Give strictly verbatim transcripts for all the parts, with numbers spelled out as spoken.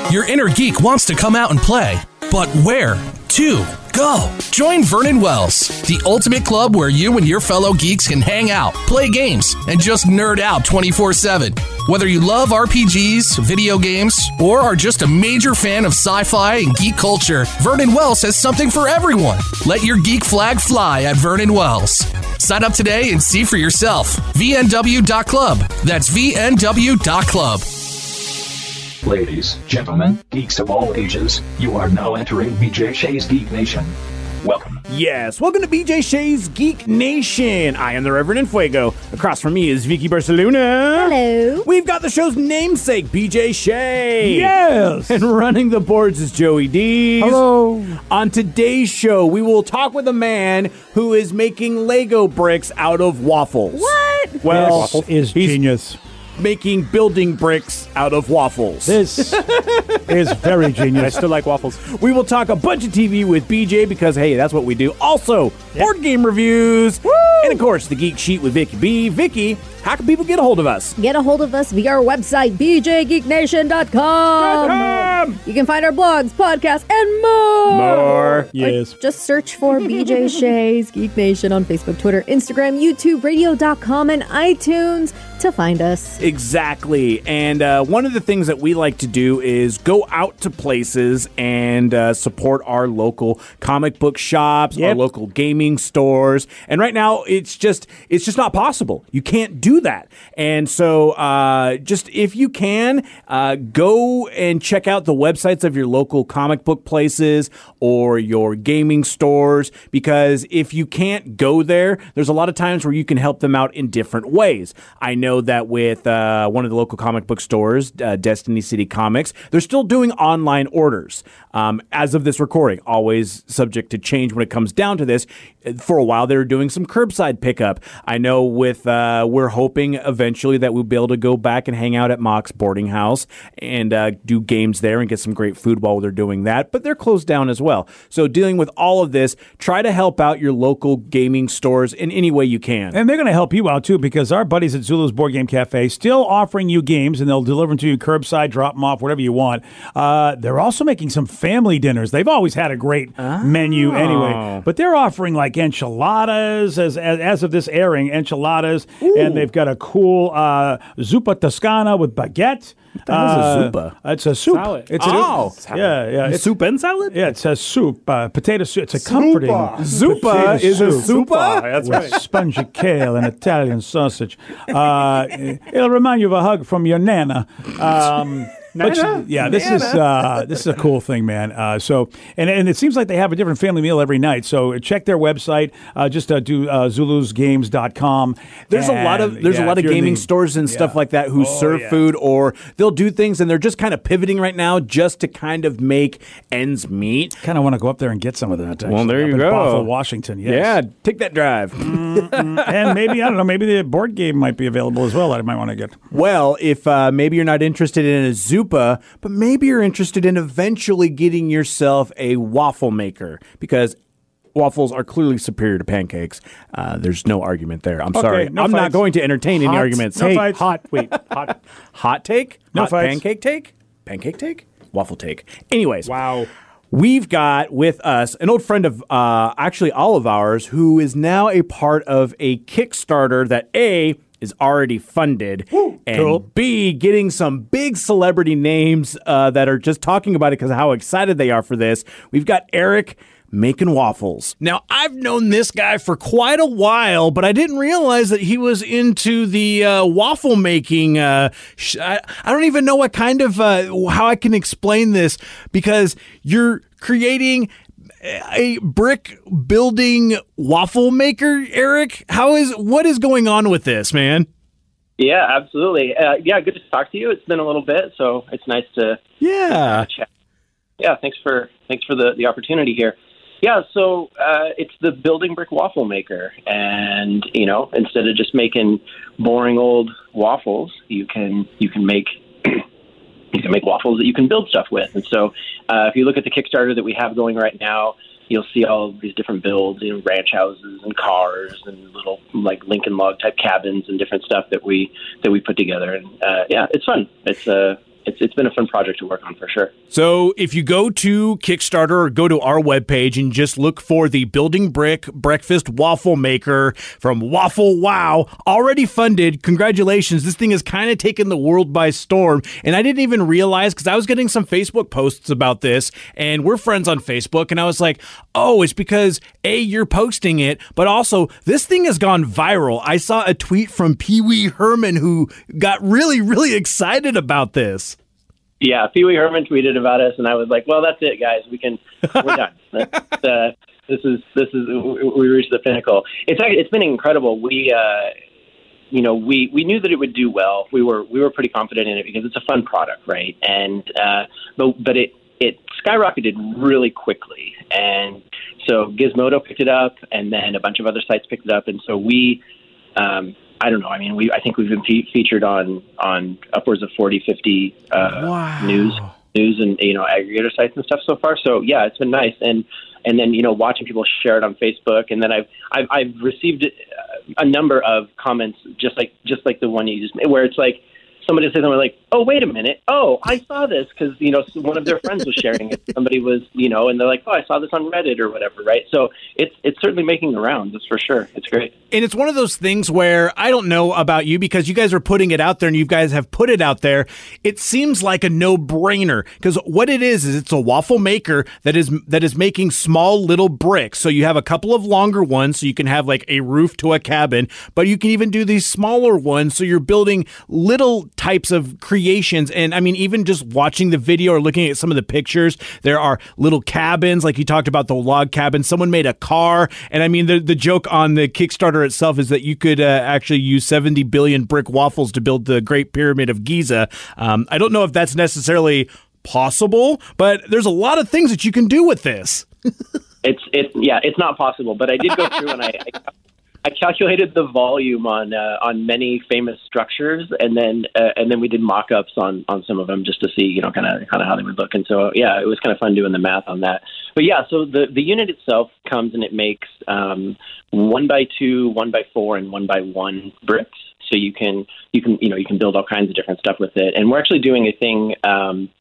Your inner geek wants to come out and play, but where to go? Join Vernon Wells, the ultimate club where you and your fellow geeks can hang out, play games, and just nerd out twenty-four seven. Whether you love R P Gs, video games, or are just a major fan of sci-fi and geek culture, Vernon Wells has something for everyone. Let your geek flag fly at Vernon Wells. Sign up today and see for yourself. V N W dot club. That's V N W dot club. Ladies, gentlemen, geeks of all ages, you are now entering B J Shea's Geek Nation. Welcome. Yes, welcome to B J Shea's Geek Nation. I am the Reverend Infuego. Across from me is Vicky Barcelona. Hello. We've got the show's namesake, B J Shea. Yes. And running the boards is Joey Dees. Hello. On today's show, we will talk with a man who is making Lego bricks out of waffles. What? Well, This is he's genius. making building bricks out of waffles. This is very genius. I still like waffles. We will talk a bunch of T V with B J because, hey, that's what we do. Also, board game reviews. Woo! And, of course, the Geek Sheet with Vicky B. Vicky, how can people get a hold of us? Get a hold of us via our website, b j geek nation dot com. You can find our blogs, podcasts, and more. More. Yes. Like, just search for B J Shea's Geek Nation on Facebook, Twitter, Instagram, YouTube, radio dot com, and iTunes to find us. Exactly. And uh, one of the things that we like to do is go out to places and uh, support our local comic book shops, Yep. our local gaming stores. And right now, it's just it's just not possible. You can't do that. And so uh, just if you can, uh, go and check out the websites of your local comic book places or your gaming stores, because if you can't go there, there's a lot of times where you can help them out in different ways. I know that with uh, one of the local comic book stores, uh, Destiny City Comics, they're still doing online orders. Um, as of this recording, always subject to change when it comes down to this. For a while, they were doing some curbside pickup. I know with uh, we're hoping eventually that we'll be able to go back and hang out at Mock's boarding house and uh, do games there and get some great food while they're doing that. But they're closed down as well. So dealing with all of this, try to help out your local gaming stores in any way you can. And they're going to help you out, too, because our buddies at Zulu's Board Game Cafe still offering you games, and they'll deliver them to you curbside, drop them off, whatever you want. Uh, they're also making some family dinners. They've always had a great Oh. menu anyway, but they're offering like enchiladas as as, as of this airing, enchiladas, Ooh. and they've got a cool uh, zuppa toscana with baguette. What the hell is a Uh, zuppa? It's a soup. Salad. It's Oh. a, yeah, yeah. It's, soup and salad? yeah, it's a soup, uh, potato soup. It's a comforting Zuppa potato is a soup. zuppa? That's with spongy kale and Italian sausage. Uh, it'll remind you of a hug from your nana. Um, but Nana? yeah, this is uh, this is a cool thing, man. Uh, so and and it seems like they have a different family meal every night. So check their website. Uh, just uh, do uh, zulus games dot com. There's a lot of there's yeah, a lot if of you're in gaming the- stores and stuff yeah. like that who Oh, serve yeah. food, or they'll do things and they're just kind of pivoting right now just to kind of make ends meet. Kind of want to go up there and get some of that. Well, there actually, you up in go. Bothell, Washington. Yes. Yeah, take that drive. And maybe I don't know. Maybe the board game might be available as well. I might want to get. Well, if uh, maybe you're not interested in a Zuppa, but maybe you're interested in eventually getting yourself a waffle maker, because waffles are clearly superior to pancakes. Uh, there's no argument there. I'm Okay, sorry. no I'm not fights. going to entertain any Hot- arguments. no hey, fights. hot, wait, hot, hot take? No hot fights. pancake take? Pancake take? Waffle take. Anyways. Wow. We've got with us an old friend of, uh, actually all of ours, who is now a part of a Kickstarter that A, is already funded, and cool. B, getting some big celebrity names uh, that are just talking about it because of how excited they are for this. We've got Eric making waffles. Now, I've known this guy for quite a while, but I didn't realize that he was into the uh, waffle making. Uh, sh- I, I don't even know what kind of, uh, how I can explain this, because you're creating a brick building waffle maker, Eric. How is, what is going on with this, man? Yeah, absolutely. Uh, yeah, good to talk to you. It's been a little bit, so it's nice to Yeah. chat. Yeah, thanks for thanks for the, the opportunity here. Yeah, so uh, it's the building brick waffle maker, and you know, instead of just making boring old waffles, you can you can make you can make waffles that you can build stuff with. And so, uh, if you look at the Kickstarter that we have going right now, you'll see all of these different builds, you know, ranch houses and cars and little like Lincoln log type cabins and different stuff that we that we put together. And uh, yeah, it's fun. It's uh, it's it's been a fun project to work on for sure. So if you go to Kickstarter or go to our webpage and just look for the Building Brick Breakfast Waffle Maker from Waffle Wow, already funded. Congratulations. This thing has kind of taken the world by storm. And I didn't even realize, because I was getting some Facebook posts about this, and we're friends on Facebook, and I was like, oh, it's because, A, you're posting it, but also this thing has gone viral. I saw a tweet from Pee Wee Herman who got really, really excited about this. Yeah, Pee Wee Herman tweeted about us, and I was like, "Well, that's it, guys. We can, we're done. That's, uh, this is this is we reached the pinnacle. It's actually, it's been incredible. We, uh, you know, we, we knew that it would do well. We were we were pretty confident in it because it's a fun product, right? And uh, but but it it skyrocketed really quickly, and so Gizmodo picked it up, and then a bunch of other sites picked it up, and so we. Um, I don't know. I mean, we I think we've been fe- featured on on upwards of forty, fifty uh, wow. news news and you know aggregator sites and stuff so far. So yeah, it's been nice. And and then you know watching people share it on Facebook, and then I've I've, I've received a number of comments just like just like the one you just made, where it's like somebody says something like, "Oh, wait a minute. Oh, I saw this because you know one of their friends was sharing it. Somebody was you know, and they're like, oh, I saw this on Reddit or whatever, right? So it's it's certainly making the rounds. That's for sure. It's great. And it's one of those things where I don't know about you because you guys are putting it out there and you guys have put it out there. It seems like a no-brainer because what it is is it's a waffle maker that is that is making small little bricks. So you have a couple of longer ones so you can have like a roof to a cabin, but you can even do these smaller ones so you're building little types of creations. And I mean, even just watching the video or looking at some of the pictures, there are little cabins like you talked about, the log cabin. Someone made a car, and I mean the the joke on the Kickstarter itself is that you could uh, actually use seventy billion brick waffles to build the Great Pyramid of Giza. Um, I don't know if that's necessarily possible, but there's a lot of things that you can do with this. It's it yeah, it's not possible. But I did go through and I, I I calculated the volume on uh, on many famous structures, and then uh, and then we did mock-ups on, on some of them just to see you know kind of kind of how they would look. And so yeah, it was kind of fun doing the math on that. But yeah, so the, the unit itself comes and it makes um, one by two, one by four, and one by one bricks. So you can you can you know you can build all kinds of different stuff with it. And we're actually doing a thing. Um,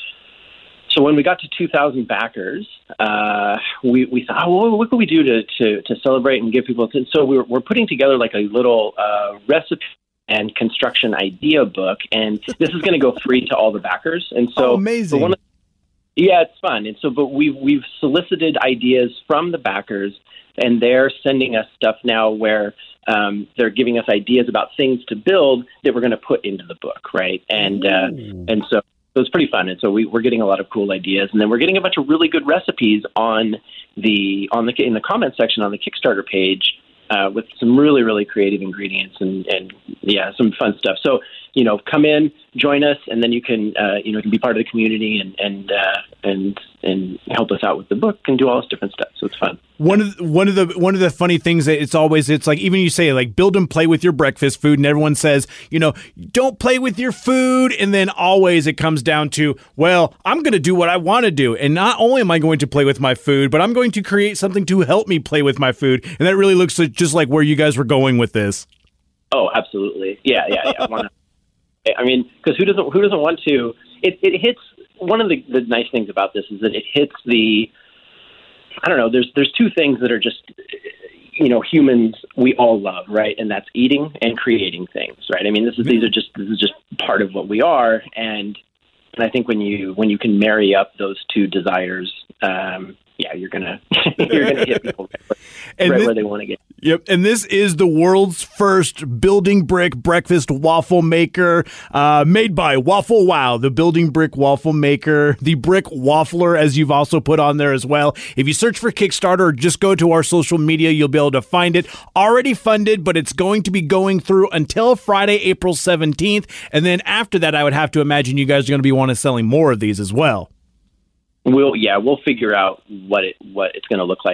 So when we got to two thousand backers, uh, we, we thought, oh, well, what could we do to, to, to celebrate and give people? And so we're, we're putting together like a little uh, recipe and construction idea book, and this is going to go free to all the backers. And so, oh, amazing. One of, yeah, it's fun. And so, but we've we've solicited ideas from the backers, and they're sending us stuff now where um, they're giving us ideas about things to build that we're going to put into the book, right? And uh, and so. So it's pretty fun, and so we, we're getting a lot of cool ideas, and then we're getting a bunch of really good recipes on the on the in the comment section on the Kickstarter page uh, with some really really creative ingredients and, and yeah, some fun stuff. So you know, come in, join us, and then you can uh, you know you can be part of the community and and uh, and and help us out with the book and do all this different stuff. So it's fun. One of the, one of the one of the funny things that it's always it's like even you say like build and play with your breakfast food, and everyone says you know don't play with your food, and then always it comes down to well I'm going to do what I want to do, and not only am I going to play with my food, but I'm going to create something to help me play with my food, and that really looks like, just like where you guys were going with this. Oh, absolutely, yeah, yeah, yeah. I mean, because who doesn't who doesn't want to? It, it hits one of the, the nice things about this is that it hits the. I don't know. There's there's two things that are just, you know, humans we all love, right? And that's eating and creating things, right? I mean, this is these are just this is just part of what we are, and and I think when you when you can marry up those two desires, um, yeah, you're gonna you're gonna hit people right, right this, where they want to get. Yep, and this is the world's first building brick breakfast waffle maker, uh, made by Waffle Wow, the building brick waffle maker, the brick waffler, as you've also put on there as well. If you search for Kickstarter or just go to our social media, you'll be able to find it. Already funded, but it's going to be going through until Friday, April seventeenth, and then after that, I would have to imagine you guys are going to be wanting to selling more of these as well. We'll yeah, we'll figure out what it what it's going to look like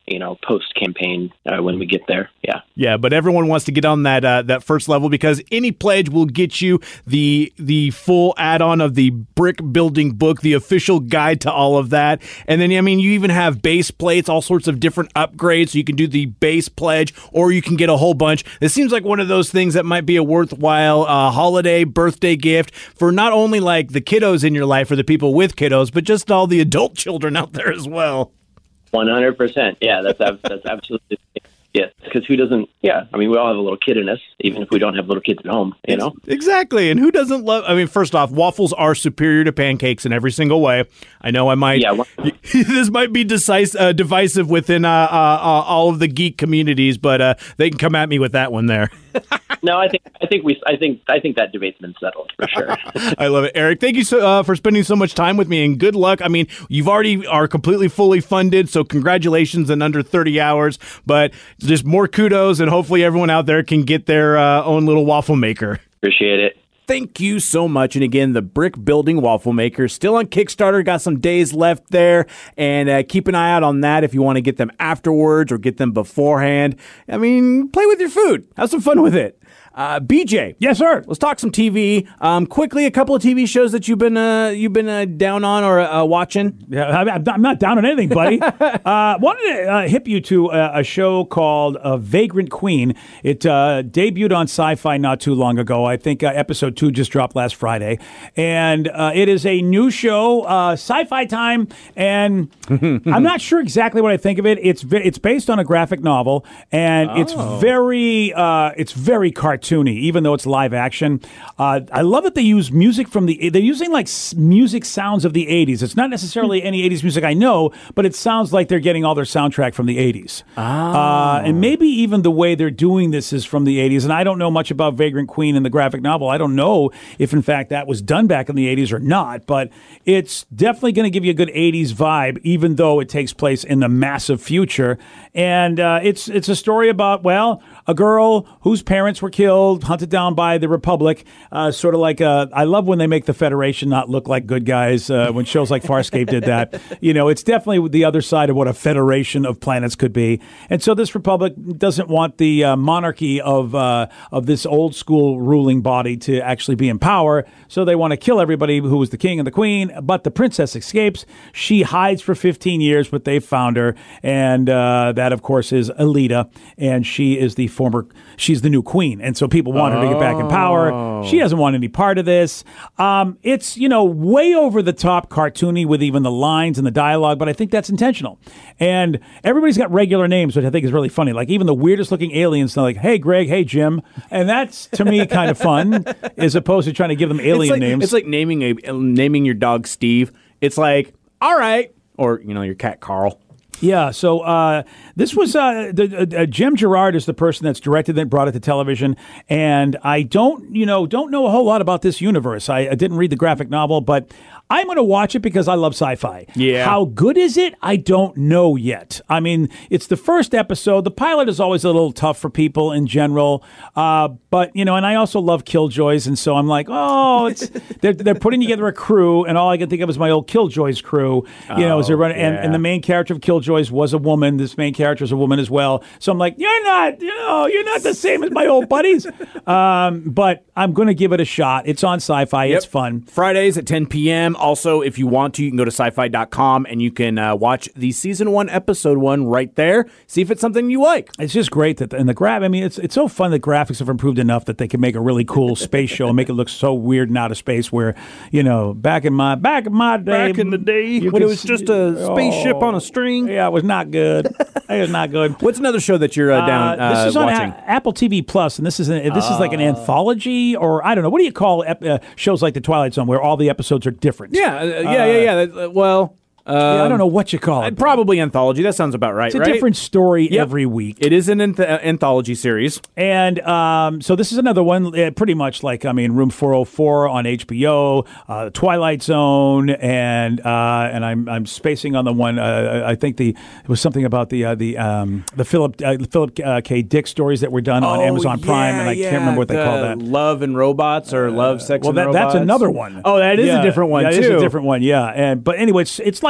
you know, post campaign uh, when we get there. Yeah. Yeah, but everyone wants to get on that uh, that first level because any pledge will get you the the full add-on of the brick building book, the official guide to all of that. And then, I mean, you even have base plates, all sorts of different upgrades. So you can do the base pledge or you can get a whole bunch. This seems like one of those things that might be a worthwhile uh, holiday, birthday gift for not only like the kiddos in your life or the people with kiddos, but just all the adult children out there as well. one hundred percent. Yeah, that's ab- that's absolutely yes. Because who doesn't? Yeah, I mean, we all have a little kid in us, even if we don't have little kids at home. You know, exactly. And who doesn't love? I mean, first off, waffles are superior to pancakes in every single way. I know I might. Yeah, well, this might be decisive, uh, divisive within uh, uh, uh, all of the geek communities, but uh, they can come at me with that one there. No, I think I think we I think I think that debate's been settled for sure. I love it, Eric. Thank you so, uh, for spending so much time with me, and good luck. I mean, you've already are completely fully funded, so congratulations in under thirty hours. But just more kudos, and hopefully everyone out there can get their uh, own little waffle maker. Appreciate it. Thank you so much. And again, the Brick Building Waffle Maker still on Kickstarter. Got some days left there. And uh, keep an eye out on that if you want to get them afterwards or get them beforehand. I mean, play with your food. Have some fun with it. Uh, B J. Yes, sir. Let's talk some T V. Um, quickly, a couple of T V shows that you've been uh, you've been uh, down on or uh, watching. Yeah, I'm not, I'm not down on anything, buddy. uh, wanted to uh, hip you to a, a show called uh, Vagrant Queen. It uh, debuted on Sci-Fi not too long ago. I think uh, episode two just dropped last Friday, and uh, it is a new show, uh, Sci-Fi time. And I'm not sure exactly what I think of it. It's it's based on a graphic novel, and oh. it's very uh, it's very cartoony. Even though it's live action, uh, I love that they use music from the. They're using like s- music sounds of the eighties. It's not necessarily any eighties music I know, but it sounds like they're getting all their soundtrack from the eighties. Oh. Uh, and maybe even the way they're doing this is from the eighties. And I don't know much about Vagrant Queen in the graphic novel. I don't know if in fact that was done back in the eighties or not. But it's definitely going to give you a good eighties vibe, even though it takes place in the massive future. And uh, it's it's a story about well. A girl whose parents were killed, hunted down by the Republic, uh, sort of like, uh, I love when they make the Federation not look like good guys, uh, when shows like Farscape did that. You know, it's definitely the other side of what a federation of planets could be. And so this Republic doesn't want the uh, monarchy of uh, of this old school ruling body to actually be in power, so they want to kill everybody who was the king and the queen, but the princess escapes. She hides for fifteen years, but they found her, and uh, that, of course, is Alita, and she is the former, she's the new queen, and so people want her to get back in power. She doesn't want any part of this. Um, it's, you know, way over the top cartoony with even the lines and the dialogue, but I think that's intentional. And everybody's got regular names, which I think is really funny. Like even the weirdest looking aliens, they're like, hey, Greg, hey, Jim. And that's, to me, kind of fun, as opposed to trying to give them alien it's like, names. It's like naming a naming your dog Steve. It's like, all right. Or, you know, your cat Carl. Yeah, so uh, this was uh, the, uh, Jim Gerard is the person that's directed it, brought it to television, and I don't, you know, don't know a whole lot about this universe. I, I didn't read the graphic novel, but I'm going to watch it because I love sci-fi. Yeah. How good is it? I don't know yet. I mean, it's the first episode. The pilot is always a little tough for people in general, uh, but you know, and I also love Killjoys, and so I'm like, oh, it's they're they're putting together a crew, and all I can think of is my old Killjoys crew. You know, as they're running, yeah. and, and the main character of Killjoys was a woman. This main character is a woman as well. So I'm like, you're not, you know, you're not the same as my old buddies. Um, but I'm going to give it a shot. It's on Sci-Fi. Yep. It's fun. Fridays at ten p.m. Also, if you want to, you can go to sci fi dot com and you can uh, watch the season one, episode one right there. See if it's something you like. It's just great that, and the graph, I mean, it's it's so fun that graphics have improved enough that they can make a really cool space show and make it look so weird and out of space where, you know, back in my, back in my day. Back in the day, you when could it was see- just a spaceship on a string. Yeah, it was not good. It was not good. What's another show that you're uh, down Uh, this uh, is on watching? A- Apple T V Plus, and this is an, this is like an anthology, or I don't know. What do you call ep- uh, shows like The Twilight Zone, where all the episodes are different? Yeah, uh, yeah, yeah, yeah. That- uh, well, um, Yeah, I don't know what you call it. probably anthology. That sounds about right, It's a right? different story Yep. every week. It is an anth- uh, anthology series. And um, so this is another one, uh, pretty much like, I mean, Room four oh four on H B O, uh, Twilight Zone, and uh, and I'm I'm spacing on the one. Uh, I think the it was something about the uh, the um, the Philip uh, Philip uh, K. Dick stories that were done on Amazon Prime, yeah, and I yeah, can't remember what they the call that. Love and Robots or Love, Sex Well, and that, Robots. that's another one. Oh, that is Yeah, a different one yeah, too. It is a different one, yeah. And but anyway, it's, it's like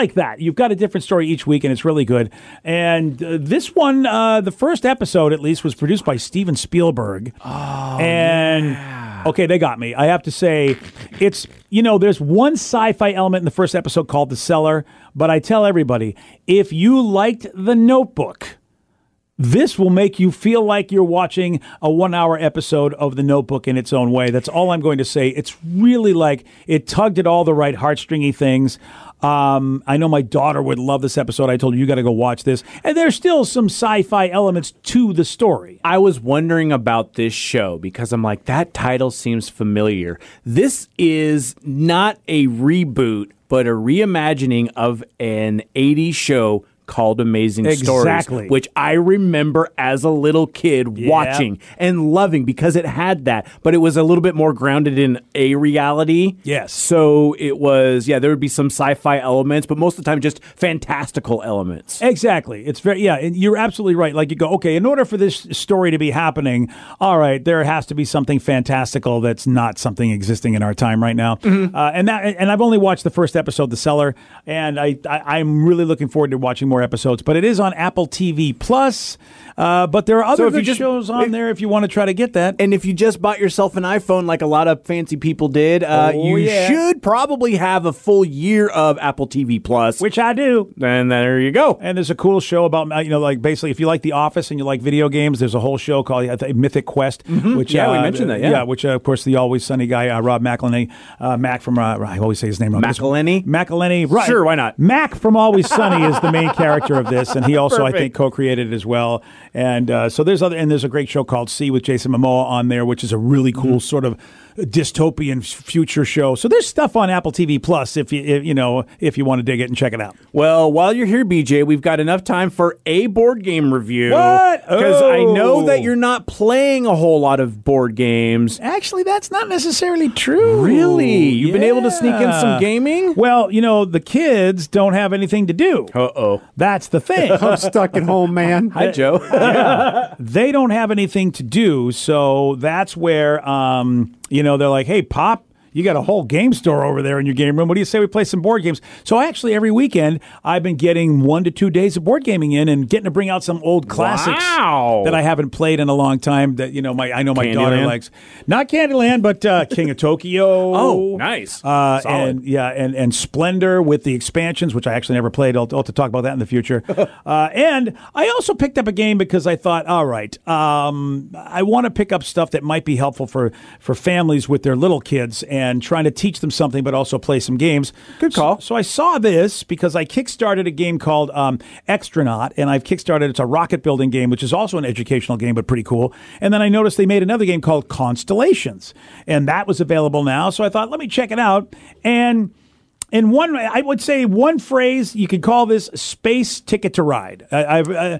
like that. You've got a different story each week, and it's really good. And uh, this one, uh, the first episode at least, was produced by Steven Spielberg. Oh, and yeah. okay, they got me. I have to say, it's, you know, there's one sci-fi element in the first episode called The Cellar, but I tell everybody, if you liked The Notebook, this will make you feel like you're watching a one-hour episode of The Notebook in its own way. That's all I'm going to say. It's really like it tugged at all the right heartstringy things. Um, I know my daughter would love this episode. I told her, you got to go watch this. And there's still some sci-fi elements to the story. I was wondering about this show because I'm like, that title seems familiar. This is not a reboot, but a reimagining of an eighties show called Amazing Exactly. Stories, which I remember as a little kid Yeah. watching and loving because it had that, but it was a little bit more grounded in a reality. Yes. So it was, yeah, there would be some sci-fi elements, but most of the time just fantastical elements. Exactly. It's very, yeah, and you're absolutely right. Like you go, okay, in order for this story to be happening, all right, there has to be something fantastical that's not something existing in our time right now. Mm-hmm. Uh, and that, and I've only watched the first episode, The Cellar, and I, I I'm really looking forward to watching more episodes. But it is on Apple T V Plus. Uh, but there are other if you good just- shows on if- there if you want to try to get that. And if you just bought yourself an iPhone like a lot of fancy people did, uh, Oh, you yeah. should probably have a full year of Apple T V Plus. Which I do. And there you go. And there's a cool show about, uh, you know, like basically if you like The Office and you like video games, there's a whole show called I think, Mythic Quest. Which, Yeah, we uh, mentioned that, yeah. which, uh, of course, the Always Sunny guy, uh, Rob McElhenney, uh, Mac from, uh, I always say his name wrong. McElhenney? McElhenney, right. Sure, why not? Mac from Always Sunny is the main character of this, and he also, I Perfect. think, co-created it as well. And uh, so there's other, and there's a great show called C with Jason Momoa on there, which is a really cool Mm-hmm. sort of dystopian f- future show. So there's stuff on Apple T V Plus if you, if, you know, if you want to dig it and check it out. Well, while you're here, B J, we've got enough time for a board game review. What? Because I know Oh. that you're not playing a whole lot of board games. Actually, that's not necessarily true. Really? You've been able to sneak in Yeah. some gaming? Well, you know, the kids don't have anything to do. Uh-oh. That's the thing. I'm stuck at home, man. Hi, Joe. They don't have anything to do, so that's where, um, you know, they're like, hey, Pop, you got a whole game store over there in your game room. What do you say we play some board games? So actually, every weekend, I've been getting one to two days of board gaming in and getting to bring out some old classics Wow. that I haven't played in a long time that, you know, my I know my daughter Candyland? likes. Not Candyland, but uh, King of Tokyo. Oh, nice. Uh, Solid. and yeah, and, and Splendor with the expansions, which I actually never played. I'll, I'll have to talk about that in the future. uh, and I also picked up a game because I thought, all right, um, I want to pick up stuff that might be helpful for, for families with their little kids and trying to teach them something, but also play some games. Good call. So, so I saw this because I kickstarted a game called um, Extronaut, and I've kickstarted, it's a rocket building game, which is also an educational game, but pretty cool. And then I noticed they made another game called Constellations, and that was available now. So I thought, let me check it out. And in one, I would say one phrase, you could call this Space Ticket to Ride. I, I've, uh,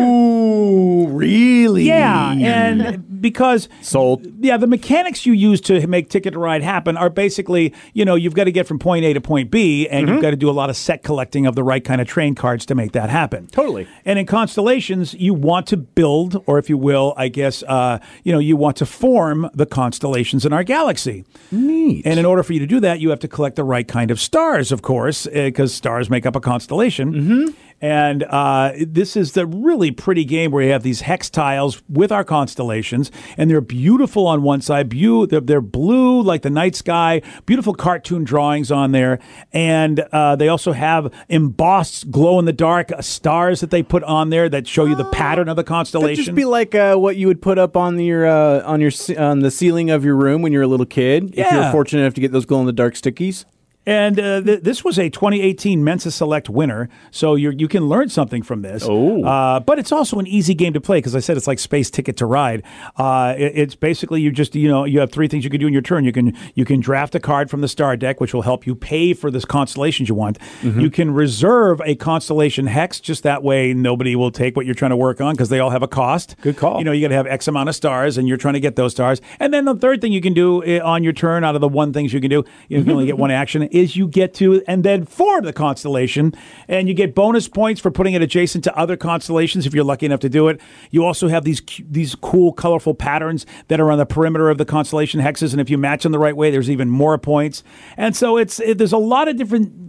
Ooh, really? yeah, and because Sold. yeah, the mechanics you use to make Ticket to Ride happen are basically, you know, you've got to get from point A to point B, and you've got to do a lot of set collecting of the right kind of train cards to make that happen. Totally. And in Constellations, you want to build, or if you will, I guess, uh, you know, you want to form the constellations in our galaxy. Neat. And in order for you to do that, you have to collect the right kind of stars, of course, because stars make up a constellation. Mm-hmm. And uh, this is the really pretty game where you have these hex tiles with our constellations, and they're beautiful on one side. Beau- they're, they're blue like the night sky, beautiful cartoon drawings on there. And uh, they also have embossed glow-in-the-dark stars that they put on there that show you the pattern of the That'd constellation. just be like uh, what you would put up on your uh, on your ce- on the ceiling of your room when you're a little kid. If Yeah. you're fortunate enough to get those glow in the dark stickies. And uh, th- this was a twenty eighteen Mensa Select winner, so you you can learn something from this. Oh. Uh, but it's also an easy game to play because I said it's like Space Ticket to Ride. Uh, it- it's basically you just you know you have three things you can do in your turn. You can you can draft a card from the star deck, which will help you pay for this constellations you want. Mm-hmm. You can reserve a constellation hex, just that way nobody will take what you're trying to work on because they all have a cost. Good call. You know you got to have X amount of stars, and you're trying to get those stars. And then the third thing you can do uh, on your turn, out of the one things you can do, you can only get one action, is you get to and then form the constellation, and you get bonus points for putting it adjacent to other constellations if you're lucky enough to do it. You also have these cu- these cool, colorful patterns that are on the perimeter of the constellation hexes, and if you match them the right way, there's even more points. And so it's it, there's a lot of different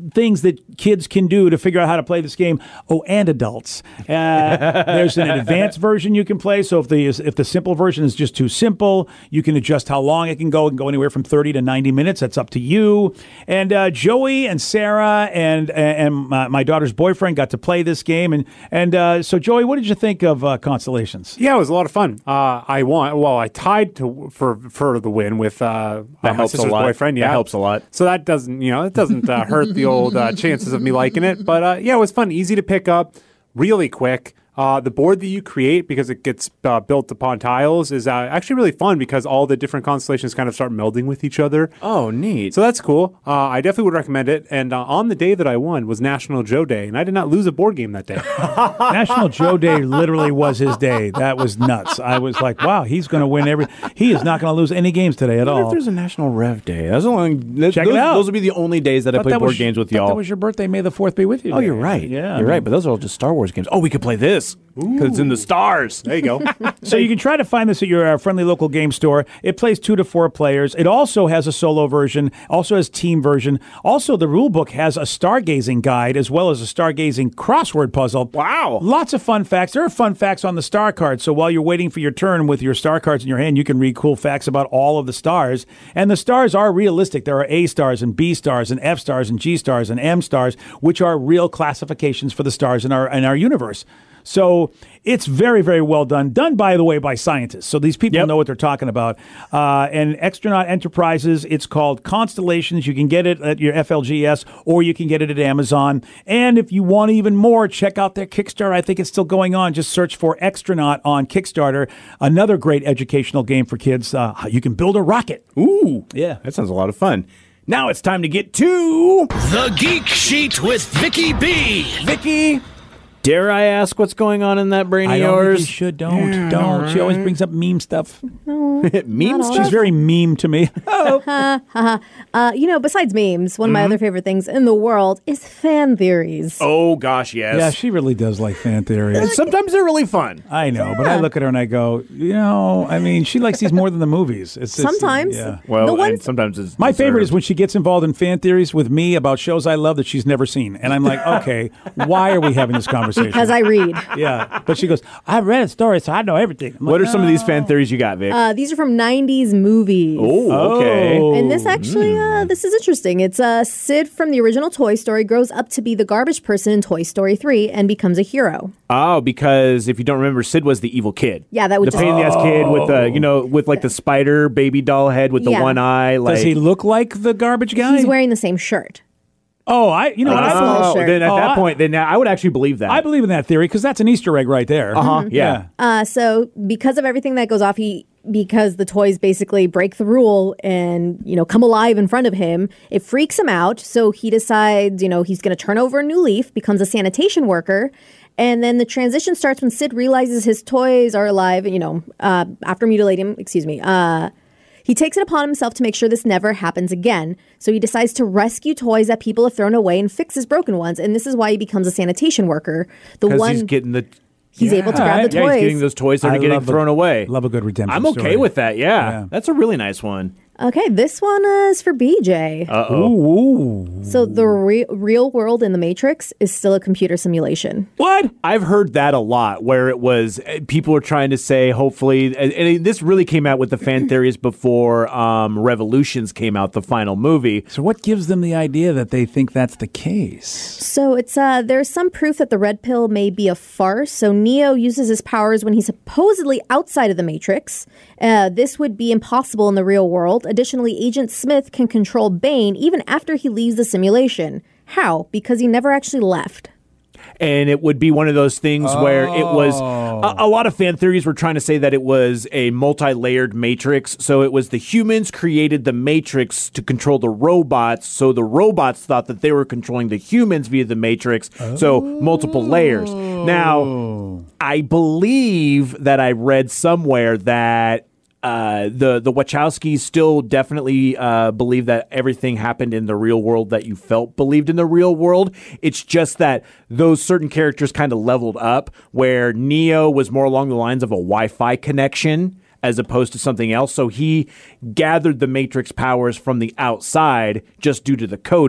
things that kids can do to figure out how to play this game. Oh, and adults. Uh, there's an advanced version you can play. So if the if the simple version is just too simple, you can adjust how long it can go. It can go anywhere from thirty to ninety minutes. That's up to you. And uh, Joey and Sarah and and my, my daughter's boyfriend got to play this game. And and uh, so, Joey, what did you think of uh, Constellations? Yeah, it was a lot of fun. Uh, I won. Well, I tied to for for the win with uh, that uh, my helps sister's a lot. boyfriend. Yeah, that helps a lot. So that doesn't, you know, it doesn't uh, hurt the old uh, chances of me liking it. But uh, yeah, it was fun, easy to pick up, really quick. Uh, the board that you create, because it gets uh, built upon tiles, is uh, actually really fun because all the different constellations kind of start melding with each other. Oh, neat. So that's cool. Uh, I definitely would recommend it. And uh, on the day that I won was National Joe Day, and I did not lose a board game that day. National Joe Day literally was his day. That was nuts. I was like, wow, he's going to win every. He is not going to lose any games today at I wonder all. if there's a National Rev Day. That's the only, that, Check those, it out. Those will be the only days that I Thought play that board was- games with thought y'all. That was your birthday. May the fourth be with you. Oh, today. you're right. Yeah, you're right. But those are all just Star Wars games. Oh, we could play this because it's in the stars. There you go. So you can try to find this at your uh, friendly local game store. It plays two to four players. It also has a solo version, also has team version. Also, the rule book has a stargazing guide as well as a stargazing crossword puzzle. Wow. Lots of fun facts. There are fun facts on the star cards. So while you're waiting for your turn with your star cards in your hand, you can read cool facts about all of the stars. And the stars are realistic. There are A stars and B stars and F stars and G stars and M stars, which are real classifications for the stars in our in our universe. So it's very, very well done. Done, by the way, by scientists. So these people Yep. know what they're talking about. Uh, and Extronaut Enterprises, it's called Constellations. You can get it at your F L G S or you can get it at Amazon. And if you want even more, check out their Kickstarter. I think it's still going on. Just search for Extronaut on Kickstarter. Another great educational game for kids. Uh, you can build a rocket. Ooh. Yeah. That sounds a lot of fun. Now it's time to get to The Geek Sheet with Vicky B. Vicky. Dare I ask what's going on in that brain of I don't think yours? you should. Don't. Don't. She always brings up meme stuff. Memes? She's very meme to me. Uh, you know, besides memes, one of my other favorite things in the world is fan theories. Oh, gosh, yes. Yeah, she really does like fan theories. And sometimes they're really fun. I know, but I look at her and I go, you know, I mean, she likes these more than the movies. It's, it's Sometimes. yeah. Well, The and ones- sometimes it's My favorite is deserved. when she gets involved in fan theories with me about shows I love that she's never seen. And I'm like, okay, why are we having this conversation? Because I read. Yeah. But she goes, I read a story, so I know everything. I'm What like, are some of these "Oh." fan theories you got, Vic? Uh, these are from nineties movies. oh, okay. Oh. And this actually, uh, this is interesting. It's uh, Sid from the original Toy Story grows up to be the garbage person in Toy Story three and becomes a hero. Oh, because if you don't remember, Sid was the evil kid. Yeah, that would the just- pain in the ass kid with the, you know, with like the spider baby doll head with the Yeah. one eye. Like, Does he look like the garbage guy? He's wearing the same shirt. oh, I, you know, Like what? a small Oh, shirt. then at Oh, that I- point, then I would actually believe that. I believe in that theory because that's an Easter egg right there. Uh-huh, yeah. Uh, so because of everything that goes off, he because the toys basically break the rule and you know come alive in front of him, it freaks him out. So he decides, you know, he's going to turn over a new leaf, becomes a sanitation worker. And then the transition starts when Sid realizes his toys are alive, you know, uh, after mutilating him, excuse me. Uh, he takes it upon himself to make sure this never happens again. So he decides to rescue toys that people have thrown away and fixes broken ones. And this is why he becomes a sanitation worker. The Because one he's getting the. he's able to grab Alright. the Yeah, toys. he's getting those toys that I are getting love a- thrown away. Love a good redemption I'm okay story. with that. Yeah. Yeah. That's a really nice one. Okay, this one is for B J. Ooh. So the re- real world in the Matrix is still a computer simulation. What? I've heard that a lot where it was uh, people are trying to say, hopefully, and, and this really came out with the fan theories before um, Revolutions came out, the final movie. So what gives them the idea that they think that's the case? So it's uh, there's some proof that the red pill may be a farce. So Neo uses his powers when he's supposedly outside of the Matrix. Uh, this would be impossible in the real world. Additionally, Agent Smith can control Bane even after he leaves the simulation. How? Because he never actually left. And it would be one of those things where it was a, a lot of fan theories were trying to say that it was a multi-layered matrix. So it was the humans created the matrix to control the robots. So the robots thought that they were controlling the humans via the matrix. So multiple layers. Now, I believe that I read somewhere that Uh, the the Wachowskis still definitely uh, believe that everything happened in the real world that you felt believed in the real world. It's just that those certain characters kind of leveled up, where Neo was more along the lines of a Wi-Fi connection as opposed to something else. So he gathered the Matrix powers from the outside just due to the coding.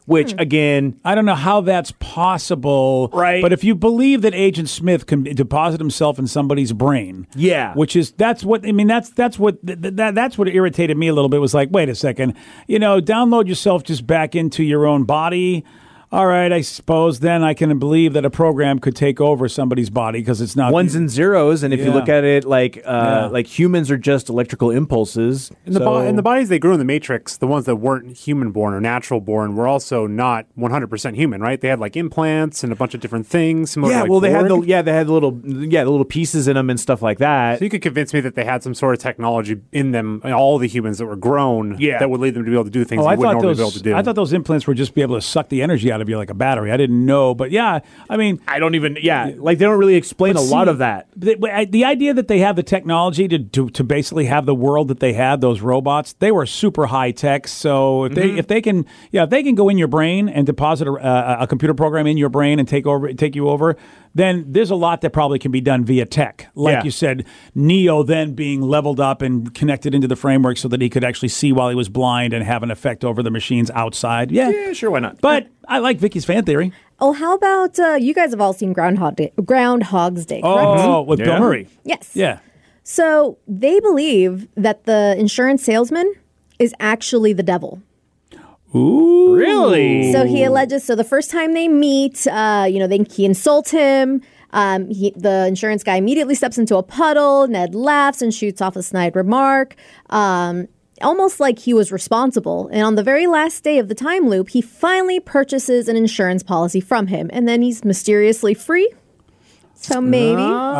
which again, I don't know how that's possible. Right. But if you believe that Agent Smith can deposit himself in somebody's brain, Yeah. which is that's what I mean. That's that's what th- th- that, that's what irritated me a little bit. Was like, wait a second, you know, download yourself just back into your own body. All right, I suppose then I can believe that a program could take over somebody's body because it's not ones and zeros, and if you Yeah. look at it like uh, Yeah. like humans are just electrical impulses. In the, so- bo- in the bodies they grew in the Matrix, the ones that weren't human-born or natural-born were also not one hundred percent human, right? They had like implants and a bunch of different things. similar to, yeah, like, well, they had the Borg. yeah they had the little yeah the little pieces in them and stuff like that. So you could convince me that they had some sort of technology in them, all the humans that were grown, Yeah. that would lead them to be able to do things Oh, they I wouldn't thought normally those. be able to do. I thought those implants were just be able to suck the energy out of you like a battery. I didn't know, but yeah, I mean, I don't even yeah like they don't really explain But a lot see, of that. The, the idea that they have the technology to, to to basically have the world that they had, those robots, they were super high tech. So if they if they can yeah if they can go in your brain and deposit a, a, a computer program in your brain and take over take you over, then there's a lot that probably can be done via tech. Like Yeah. you said, Neo then being leveled up and connected into the framework so that he could actually see while he was blind and have an effect over the machines outside. Yeah, Yeah, sure, why not? But I like Vicky's fan theory. Oh, how about uh, you guys have all seen Groundhog Day, Groundhog's Day, correct? Oh, with Bill Yeah. Murray. Yes. Yeah. So they believe that the insurance salesman is actually the devil. Ooh. Really? So he alleges. So the first time they meet, uh, you know, they he insults him. Um, he, the insurance guy immediately steps into a puddle. Ned laughs and shoots off a snide remark, um, almost like he was responsible. And on the very last day of the time loop, he finally purchases an insurance policy from him, and then he's mysteriously free. So maybe.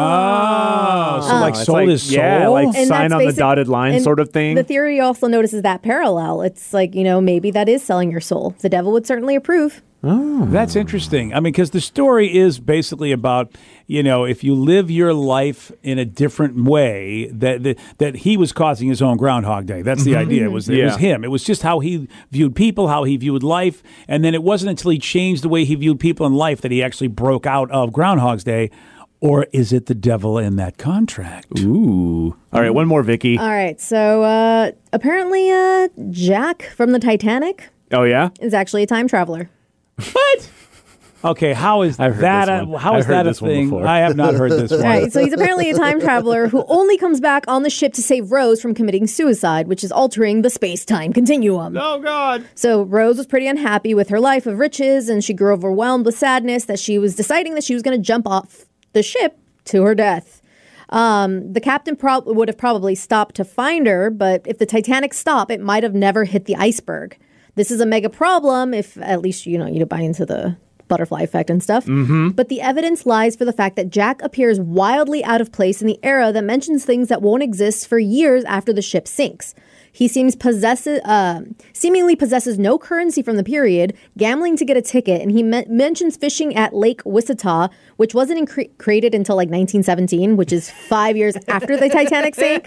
Oh, so like it's sold like- his soul? yeah, like- And sign that's on the basic- dotted line and sort of thing. The theory also notices that parallel. It's like, you know, maybe that is selling your soul. The devil would certainly approve. That's interesting. I mean, because the story is basically about, you know, if you live your life in a different way, that that, that he was causing his own Groundhog Day. That's the idea. It was it was Yeah. him. It was just how he viewed people, how he viewed life, and then it wasn't until he changed the way he viewed people in life that he actually broke out of Groundhog's Day. Or is it the devil in that contract? Ooh. All right, one more, Vicky. All right. So uh, apparently, uh, Jack from the Titanic oh yeah. is actually a time traveler. What? Okay, how is I've heard that? this A, one. how I've is heard that a this one thing? before. I have not heard this one. All right. So he's apparently a time traveler who only comes back on the ship to save Rose from committing suicide, which is altering the space-time continuum. Oh God. So Rose was pretty unhappy with her life of riches, and she grew overwhelmed with sadness that she was deciding that she was going to jump off the ship to her death. Um, the captain prob- would have probably stopped to find her, but if the Titanic stopped, it might have never hit the iceberg. This is a mega problem if at least, you know, you buy into the butterfly effect and stuff. Mm-hmm. But the evidence lies for the fact that Jack appears wildly out of place in the era that mentions things that won't exist for years after the ship sinks. He seems possesses, uh, seemingly possesses no currency from the period, gambling to get a ticket, and he me- mentions fishing at Lake Wichita, which wasn't in cre- created until like nineteen seventeen, which is five years after the Titanic sank.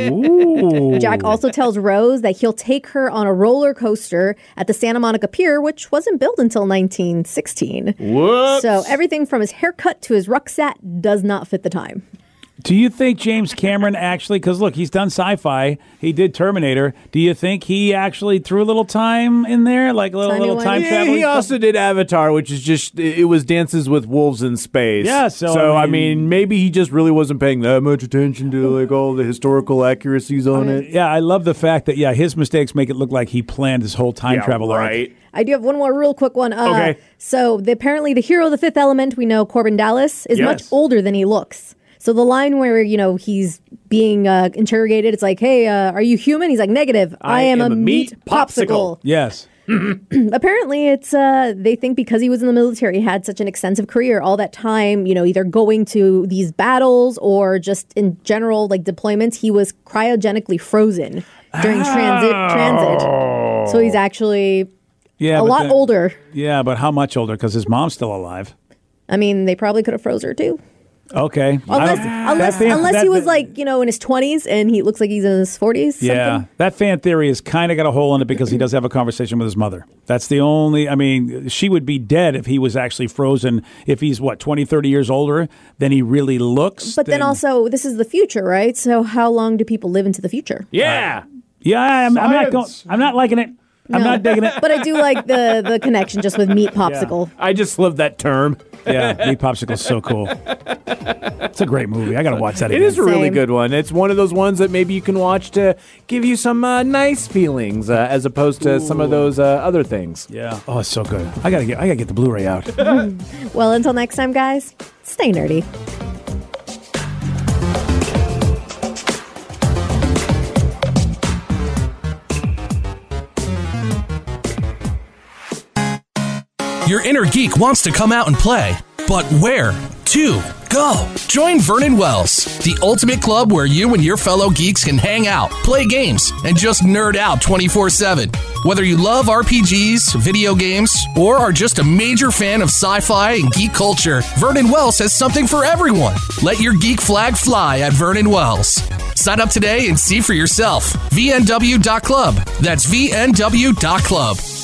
Ooh. Jack also tells Rose that he'll take her on a roller coaster at the Santa Monica Pier, which wasn't built until nineteen sixteen. Whoops. So everything from his haircut to his rucksack does not fit the time. Do you think James Cameron actually, because look, he's done sci-fi, he did Terminator. Do you think he actually threw a little time in there, like a little, Timey little time wimey. Yeah, travel? he also did Avatar, which is just it was Dances with Wolves in space. Yeah, so, so I I mean- mean, maybe he just really wasn't paying that much attention to like all the historical accuracies on it. Yeah, I love the fact that yeah, his mistakes make it look like he planned his whole time Yeah, travel arc. right. I do have one more real quick one. Uh, Okay. So the, apparently the hero of the Fifth Element, we know Corbin Dallas, is much Yes. older than he looks. So the line where, you know, he's being uh, interrogated, it's like, hey, uh, are you human? He's like, negative. I, am, a meat popsicle. Yes. Apparently, it's uh, they think because he was in the military, he had such an extensive career, all that time, you know, either going to these battles or just in general, like deployments, he was cryogenically frozen during transit. Transit. So he's actually Yeah, a but lot then- older. Yeah, but how much older? Because his mom's still alive. I mean, they probably could have froze her too. Okay. Unless, I- unless, that fan- unless that- he was like, you know, in his twenties and he looks like he's in his forties. Yeah, something. that fan theory has kind of got a hole in it because he does have a conversation with his mother. That's the only, I mean, she would be dead if he was actually frozen. If he's, what, twenty, thirty years older than he really looks. But then also, this is the future, right? So how long do people live into the future? Yeah. Yeah, I'm, I'm not going, Science. I'm not liking it. I'm not digging it. But I do like the the connection just with meat popsicle. I just love that term. Yeah, Meat Popsicle's so cool. It's a great movie. I got to watch that It again. is a really Same. good one. It's one of those ones that maybe you can watch to give you some uh, nice feelings, uh, as opposed to some of those uh, other things. Yeah. Oh, it's so good. I gotta get. I gotta get the Blu-ray out. Well, until next time, guys, stay nerdy. Your inner geek wants to come out and play, but where to go? Join Vernon Wells, the ultimate club where you and your fellow geeks can hang out, play games, and just nerd out twenty-four seven. Whether you love R P Gs, video games, or are just a major fan of sci-fi and geek culture, Vernon Wells has something for everyone. Let your geek flag fly at Vernon Wells. Sign up today and see for yourself. V N W dot club. That's V N W dot club.